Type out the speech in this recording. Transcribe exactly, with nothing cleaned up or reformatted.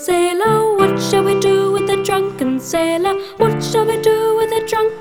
sailor? What shall we do with the drunken sailor? What shall we do with the drunken